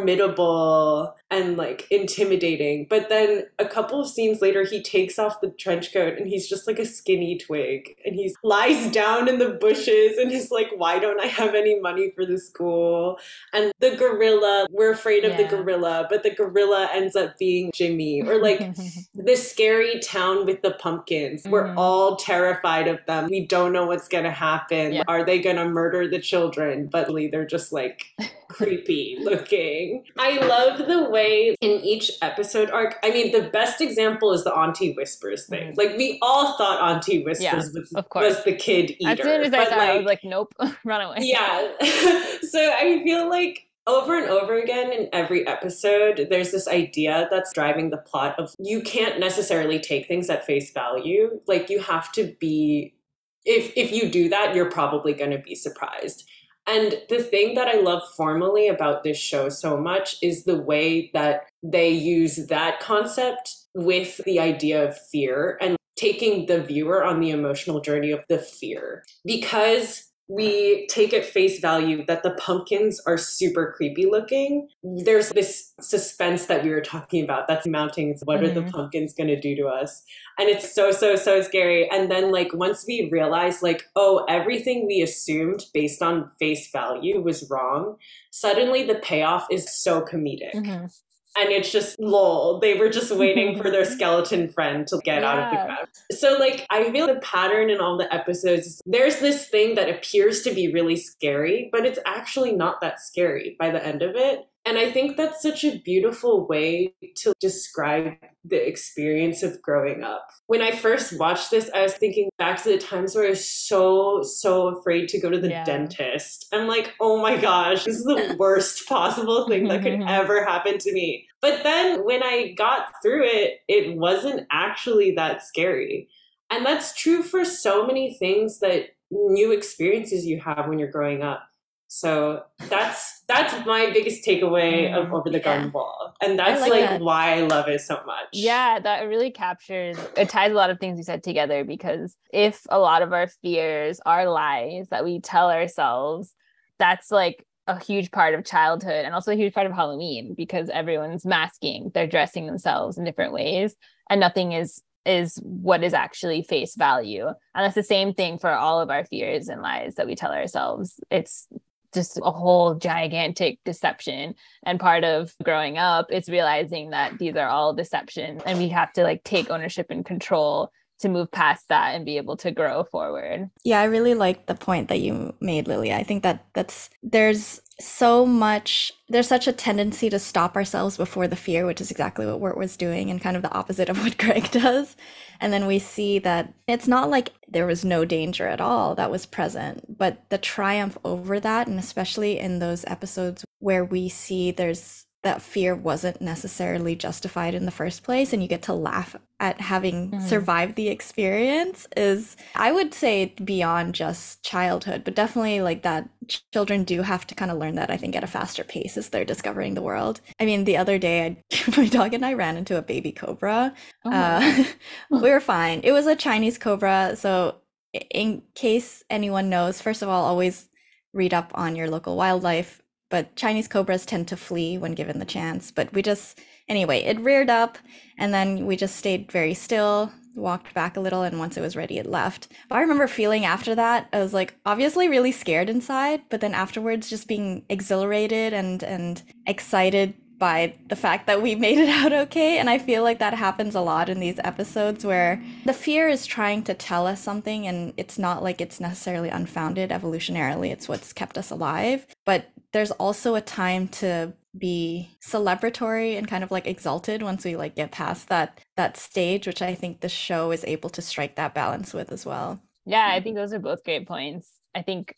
formidable and like intimidating. But then a couple of scenes later, he takes off the trench coat and he's just like a skinny twig and he lies down in the bushes and is like, why don't I have any money for the school? And the gorilla, we're afraid of the gorilla, but the gorilla ends up being Jimmy. Or like the scary town with the pumpkins. We're all terrified of them. We don't know what's going to happen. Yeah. Are they going to murder the children? But they're just like creepy looking. I love the way in each episode arc, I mean, the best example is the Auntie Whispers thing. Like, we all thought Auntie Whispers was the kid eater. As soon as I saw it, I was like, nope, run away. Yeah. So I feel like over and over again in every episode, there's this idea that's driving the plot of you can't necessarily take things at face value. Like, you have to be, if you do that, you're probably going to be surprised. And the thing that I love formally about this show so much is the way that they use that concept with the idea of fear and taking the viewer on the emotional journey of the fear. Because we take at face value that the pumpkins are super creepy looking, there's this suspense that we were talking about that's mounting. What are the pumpkins going to do to us? And it's so scary. And then like once we realize like, oh, everything we assumed based on face value was wrong, suddenly the payoff is so comedic. And it's just, lol, they were just waiting for their skeleton friend to get out of the ground. So, like, I feel the pattern in all the episodes, there's this thing that appears to be really scary, but it's actually not that scary by the end of it. And I think that's such a beautiful way to describe the experience of growing up. When I first watched this, I was thinking back to the times where I was so afraid to go to the dentist. I'm like, oh my gosh, this is the worst possible thing that could ever happen to me. But then when I got through it, it wasn't actually that scary. And that's true for so many things, that new experiences you have when you're growing up. So that's my biggest takeaway of Over the Garden Wall. And that's like why I love it so much. Yeah, that really captures, it ties a lot of things you said together, because if a lot of our fears are lies that we tell ourselves, that's like a huge part of childhood and also a huge part of Halloween, because everyone's masking, they're dressing themselves in different ways and nothing is what is actually face value. And that's the same thing for all of our fears and lies that we tell ourselves. It's just a whole gigantic deception. And part of growing up is realizing that these are all deception and we have to like take ownership and control to move past that and be able to grow forward. Yeah, I really like the point that you made, Lily. I think that there's such a tendency to stop ourselves before the fear, which is exactly what Wirt was doing and kind of the opposite of what Greg does. And then we see that it's not like there was no danger at all that was present, but the triumph over that, and especially in those episodes where we see that fear wasn't necessarily justified in the first place, and you get to laugh at having survived the experience, is, I would say, beyond just childhood, but definitely like that children do have to kind of learn that, I think, at a faster pace as they're discovering the world. I mean, the other day, my dog and I ran into a baby cobra. We were fine. It was a Chinese cobra. So in case anyone knows, first of all, always read up on your local wildlife. But Chinese cobras tend to flee when given the chance. But anyway, it reared up, and then we just stayed very still, walked back a little, and once it was ready, it left. But I remember feeling after that, I was like obviously really scared inside, but then afterwards just being exhilarated and excited by the fact that we made it out okay. And I feel like that happens a lot in these episodes where the fear is trying to tell us something, and it's not like it's necessarily unfounded evolutionarily. It's what's kept us alive. But there's also a time to be celebratory and kind of like exalted once we like get past that stage, which I think the show is able to strike that balance with as well. Yeah, I think those are both great points. I think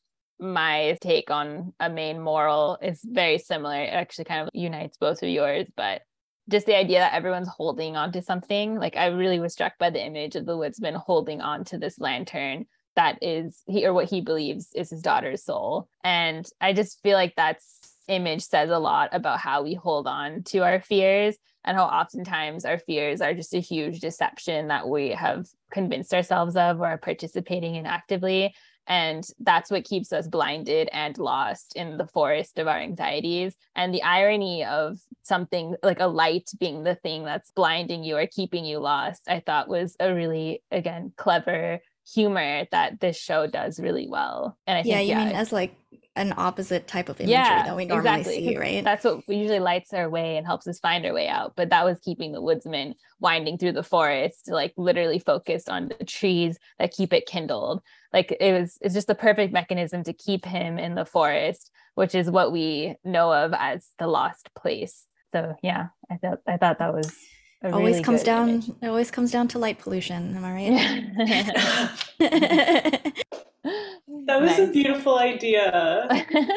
my take on a main moral is very similar. It actually kind of unites both of yours, but just the idea that everyone's holding on to something. Like, I really was struck by the image of the woodsman holding on to this lantern that is what he believes is his daughter's soul. And I just feel like that's image says a lot about how we hold on to our fears, and how oftentimes our fears are just a huge deception that we have convinced ourselves of or are participating in actively. And that's what keeps us blinded and lost in the forest of our anxieties. And the irony of something like a light being the thing that's blinding you or keeping you lost, I thought was a really, again, clever humor that this show does really well. And I think, you mean as like an opposite type of imagery that we normally see, right? That's what usually lights our way and helps us find our way out. But that was keeping the woodsman winding through the forest, like literally focused on the trees that keep it kindled. Like it's just the perfect mechanism to keep him in the forest, which is what we know of as the lost place. So yeah, I thought that was It always comes down to light pollution. Am I right? That was a beautiful idea.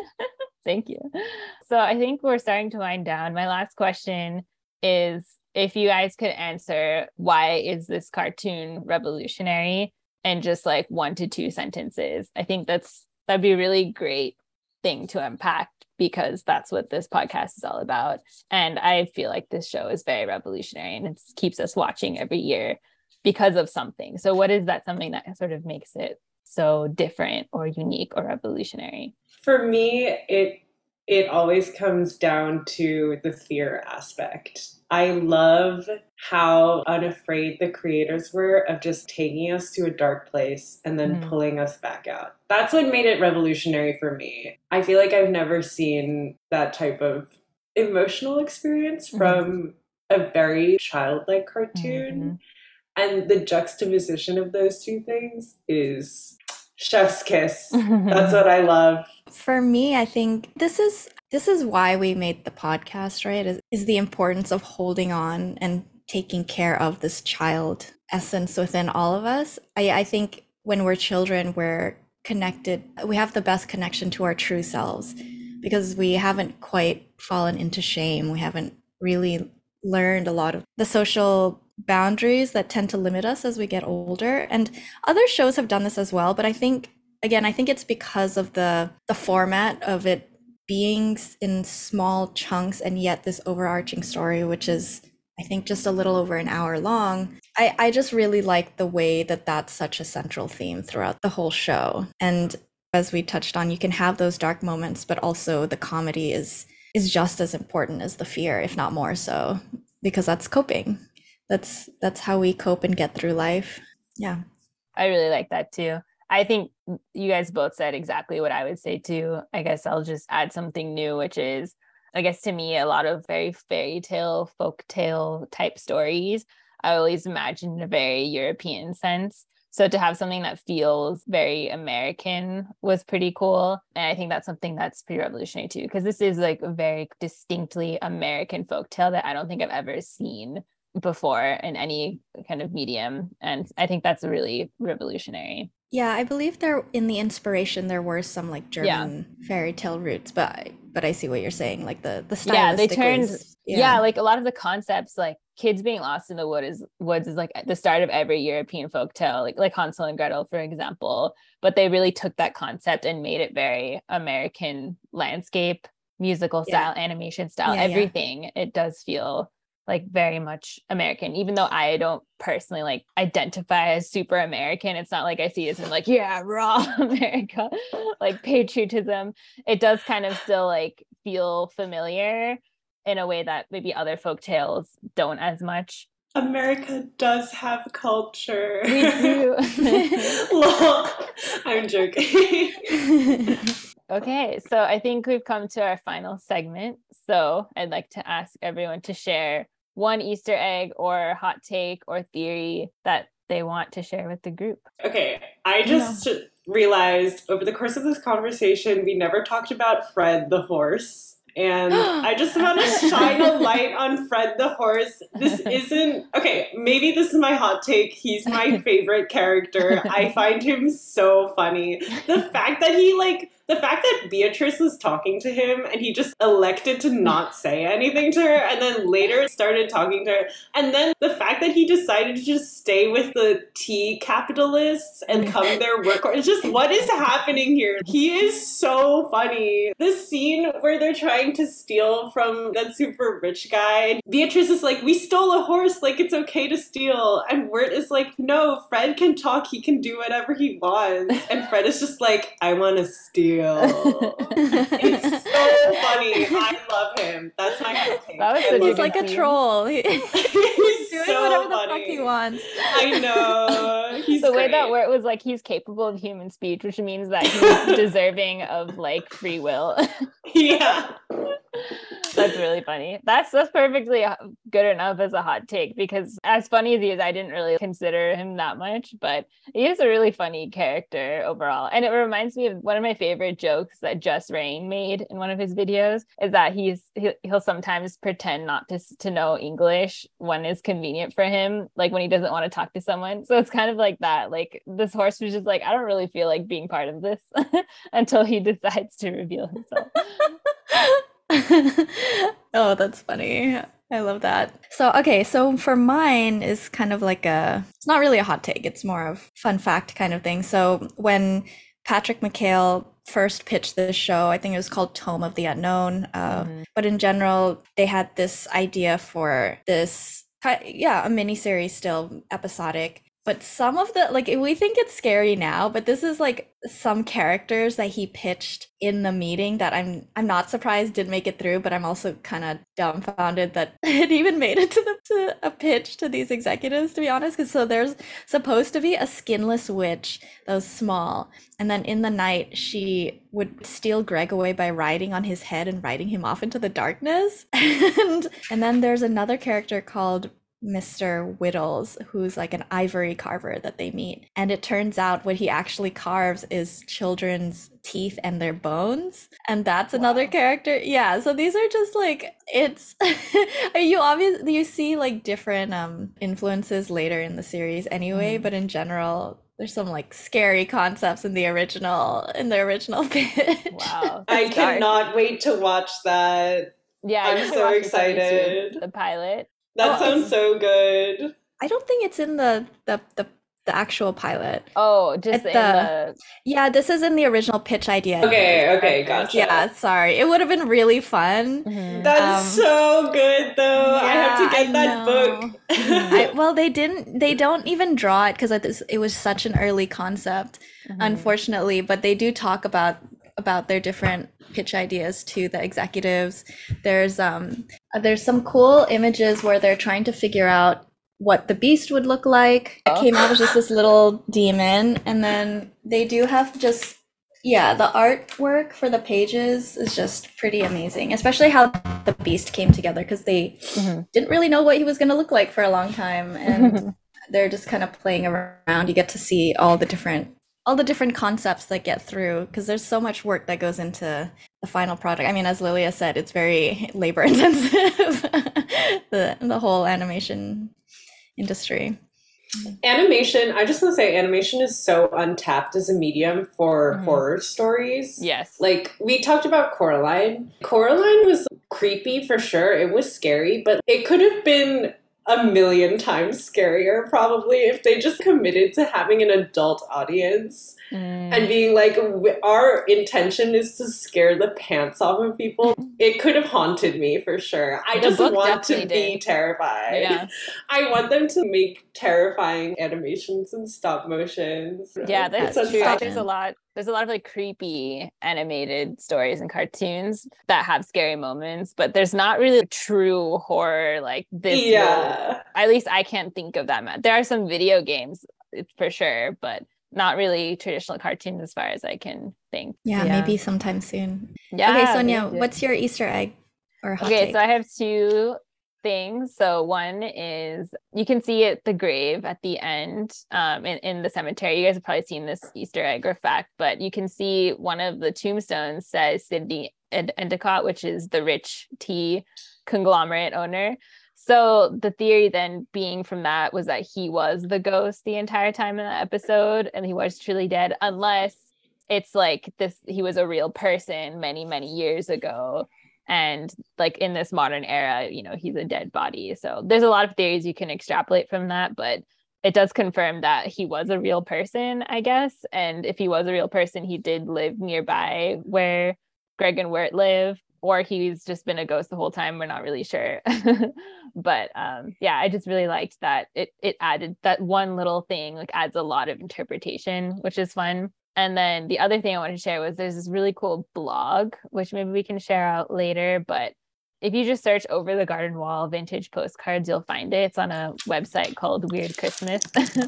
Thank you. So I think we're starting to wind down. My last question is, if you guys could answer, why is this cartoon revolutionary, in just like 1 to 2 sentences? I think that'd be a really great thing to unpack, because that's what this podcast is all about. And I feel like this show is very revolutionary, and it keeps us watching every year because of something. So what is that something that sort of makes it so different or unique or revolutionary? For me, it always comes down to the fear aspect. I love how unafraid the creators were of just taking us to a dark place and then pulling us back out. That's what made it revolutionary for me. I feel like I've never seen that type of emotional experience from a very childlike cartoon. And the juxtaposition of those two things is chef's kiss. That's what I love. For me, I think this is why we made the podcast, right? Is the importance of holding on and taking care of this child essence within all of us. I think when we're children, we're connected. We have the best connection to our true selves because we haven't quite fallen into shame. We haven't really learned a lot of the social boundaries that tend to limit us as we get older. And other shows have done this as well. But I think it's because of the format of it being in small chunks and yet this overarching story, which is, I think, just a little over an hour long. I just really like the way that that's such a central theme throughout the whole show. And as we touched on, you can have those dark moments, but also the comedy is just as important as the fear, if not more so, because that's coping. That's how we cope and get through life. Yeah. I really like that too. I think you guys both said exactly what I would say too. I guess I'll just add something new, which is, I guess to me, a lot of very fairy tale, folk tale type stories, I always imagine in a very European sense. So to have something that feels very American was pretty cool. And I think that's something that's pretty revolutionary too, because this is like a very distinctly American folktale that I don't think I've ever seen before in any kind of medium. And I think that's really revolutionary. Yeah, I believe there in the inspiration there were some like German fairy tale roots, but I see what you're saying. Like the stylistic they turned was, like a lot of the concepts, like kids being lost in the woods is like at the start of every European folktale, like Hansel and Gretel, for example. But they really took that concept and made it very American landscape, musical style, animation style, everything. It does feel like very much American, even though I don't personally like identify as super American. It's not like I see it as like, yeah, raw America, like patriotism. It does kind of still like feel familiar in a way that maybe other folk tales don't as much. America does have culture. We do. I'm joking. Okay, so I think we've come to our final segment. So I'd like to ask everyone to share one Easter egg or hot take or theory that they want to share with the group. Okay, I just realized over the course of this conversation, we never talked about Fred the horse. And I just want to shine a light on Fred the horse. This isn't, okay, maybe this is my hot take. He's my favorite character. I find him so funny. The fact that Beatrice was talking to him and he just elected to not say anything to her and then later started talking to her. And then the fact that he decided to just stay with the tea capitalists and come their work. It's just, what is happening here? He is so funny. This scene where they're trying to steal from that super rich guy. Beatrice is like, we stole a horse, like it's okay to steal. And Wirt is like, no, Fred can talk, he can do whatever he wants. And Fred is just like, I want to steal. It's so funny. I love him. That's my take. He's like a troll. He's doing so whatever funny. the fuck he wants. I know. He's the great. way that Wirt was like, he's capable of human speech, which means that he's deserving of like free will. Yeah. That's really funny. That's perfectly good enough as a hot take, because as funny as he is, I didn't really consider him that much, but he is a really funny character overall. And it reminds me of one of my favorite jokes that Just Rain made in one of his videos, is that he'll sometimes pretend not to know English when it's convenient for him, like when he doesn't want to talk to someone. So it's kind of like that. Like this horse was just like, I don't really feel like being part of this until he decides to reveal himself. Oh, that's funny. I love that. So for mine is kind of like it's not really a hot take. It's more of fun fact kind of thing. So when Patrick McHale first pitched this show, I think it was called Tome of the Unknown. But in general, they had this idea for this, a miniseries, still episodic. But some of the, like, we think it's scary now, but this is like some characters that he pitched in the meeting that I'm not surprised didn't make it through, but I'm also kind of dumbfounded that it even made it to a pitch to these executives, to be honest. Because so there's supposed to be a skinless witch that was small, and then in the night she would steal Greg away by riding on his head and riding him off into the darkness. and then there's another character called Mr. Whittles, who's like an ivory carver that they meet. And it turns out what he actually carves is children's teeth and their bones. And that's another character. Yeah, so these are just like, it's you see like different influences later in the series anyway, but in general there's some like scary concepts in the original pitch. Wow. I cannot wait to watch that. Yeah, I'm so excited. The pilot. That sounds so good. I don't think it's in the actual pilot. Oh, just in the... Yeah, this is in the original pitch idea. Okay, gotcha. Yeah, sorry. It would have been really fun. That's so good, though. I have to get that book. Well, they don't even draw it because it was such an early concept, unfortunately. But they do talk about their different pitch ideas to the executives. There's some cool images where they're trying to figure out what the beast would look like. It came out as just this little demon, and then they do have just the artwork for the pages is just pretty amazing, especially how the beast came together, because they didn't really know what he was going to look like for a long time, and they're just kind of playing around. You get to see all the different concepts that get through, because there's so much work that goes into the final product. I mean, as Lilia said, it's very labor intensive, the whole animation industry. Animation, I just want to say animation is so untapped as a medium for horror stories. Yes. Like, we talked about Coraline. Coraline was creepy for sure. It was scary, but it could have been a million times scarier probably if they just committed to having an adult audience and being like, our intention is to scare the pants off of people. It could have haunted me for sure. I just want to be terrified. Yeah. I want them to make terrifying animations and stop motions. Yeah, that's true. stop There's a lot of like creepy animated stories and cartoons that have scary moments, but there's not really true horror like this. Yeah. At least I can't think of that much. There are some video games for sure, but not really traditional cartoons as far as I can think. Yeah, maybe sometime soon. Yeah. Okay, Sonia, what's your Easter egg or hot take? So I have two things. So one is, you can see it, the grave at the end in the cemetery. You guys have probably seen this Easter egg or fact, but you can see one of the tombstones says Sidney Endicott, which is the rich tea conglomerate owner. So the theory then being from that was that he was the ghost the entire time in that episode, and he was truly dead, unless it's like this, he was a real person many, many years ago. And like in this modern era, you know, he's a dead body. So there's a lot of theories you can extrapolate from that, but it does confirm that he was a real person, I guess. And if he was a real person, he did live nearby where Greg and Wirt live, or he's just been a ghost the whole time. We're not really sure. But I just really liked that it added that one little thing, like adds a lot of interpretation, which is fun. And then the other thing I wanted to share was there's this really cool blog, which maybe we can share out later. But if you just search Over the Garden Wall vintage postcards, you'll find it. It's on a website called Weird Christmas.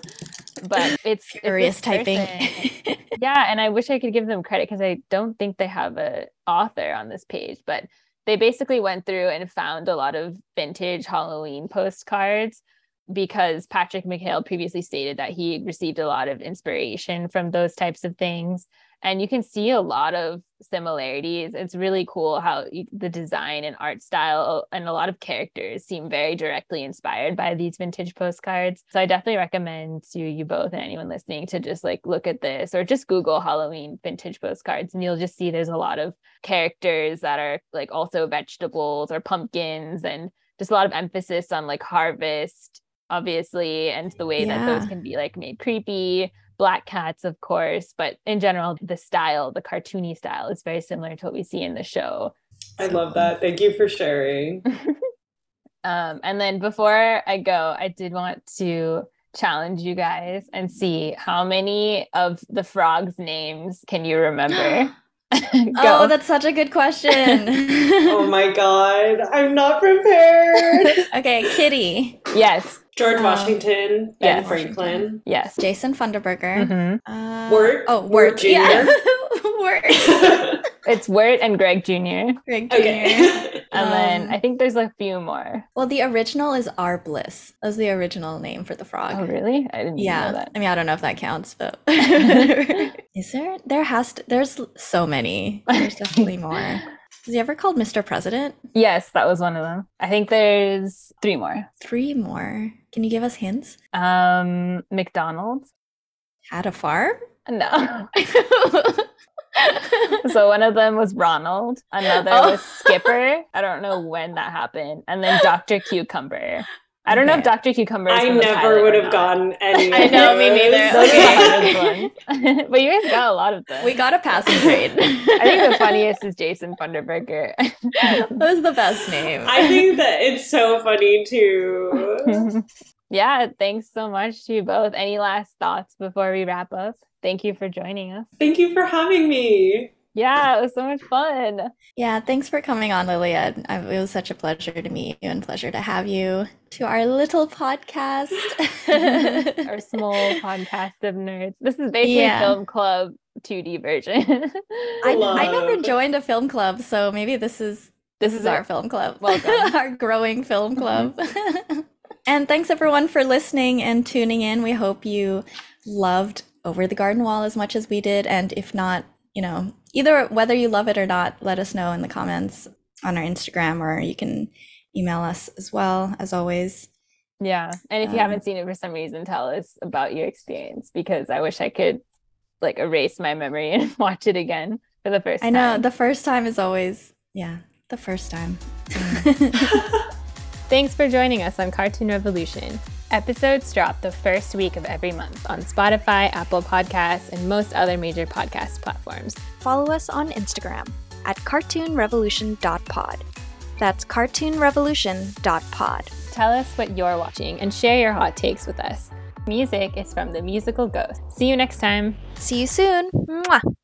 But it's furious typing. Yeah, and I wish I could give them credit because I don't think they have an author on this page. But they basically went through and found a lot of vintage Halloween postcards, because Patrick McHale previously stated that he received a lot of inspiration from those types of things. And you can see a lot of similarities. It's really cool how the design and art style and a lot of characters seem very directly inspired by these vintage postcards. So I definitely recommend to you both and anyone listening to just like look at this, or just Google Halloween vintage postcards, and you'll just see there's a lot of characters that are like also vegetables or pumpkins, and just a lot of emphasis on like harvest, obviously, and the way that those can be like made creepy. Black cats, of course, but in general, the style, the cartoony style, is very similar to what we see in the show. I love that. Thank you for sharing. And then before I go, I did want to challenge you guys and see how many of the frogs' names can you remember? Oh, that's such a good question. Oh my god, I'm not prepared. Okay, Kitty. Yes. George Washington, Ben yes. Franklin. Yes. Jason Funderburger. Wirt. Wirt Jr. Yeah. Wirt. It's Wirt and Greg Jr. Greg Jr. Okay. And then I think there's a few more. Well, the original is Arbliss. That was the original name for the frog. Oh, really? I didn't know that. I mean, I don't know if that counts, but is there? There's so many. There's definitely more. Was he ever called Mr. President? Yes, that was one of them. I think there's 3 more. 3 more. Can you give us hints? McDonald's. Had a farm? No. So one of them was Ronald. Another was Skipper. I don't know when that happened. And then Dr. Cucumber. I don't know if Dr. Cucumber is I from the never pilot would or have not. gotten any. I know, me neither. Those Okay. are the hardest ones. But you guys got a lot of them. We got a passing grade. I think the funniest is Jason Funderburger. That was the best name. I think that it's so funny too. Yeah, thanks so much to you both. Any last thoughts before we wrap up? Thank you for joining us. Thank you for having me. Yeah, it was so much fun. Yeah, thanks for coming on, Lilia. It was such a pleasure to meet you and pleasure to have you to our little podcast. Our small podcast of nerds. This is basically Film Club 2D version. I never joined a film club, so maybe this is our film club. Welcome. Our growing film club. And thanks everyone for listening and tuning in. We hope you loved Over the Garden Wall as much as we did. And if not, either whether you love it or not, let us know in the comments on our Instagram, or you can email us as well, as always. Yeah. And if you haven't seen it for some reason, tell us about your experience, because I wish I could erase my memory and watch it again for the first time. I know, the first time is always, the first time. Thanks for joining us on Cartoon Revolution. Episodes drop the first week of every month on Spotify, Apple Podcasts, and most other major podcast platforms. Follow us on Instagram at cartoonrevolution.pod. That's cartoonrevolution.pod. Tell us what you're watching and share your hot takes with us. Music is from The Musical Ghost. See you next time. See you soon. Mwah.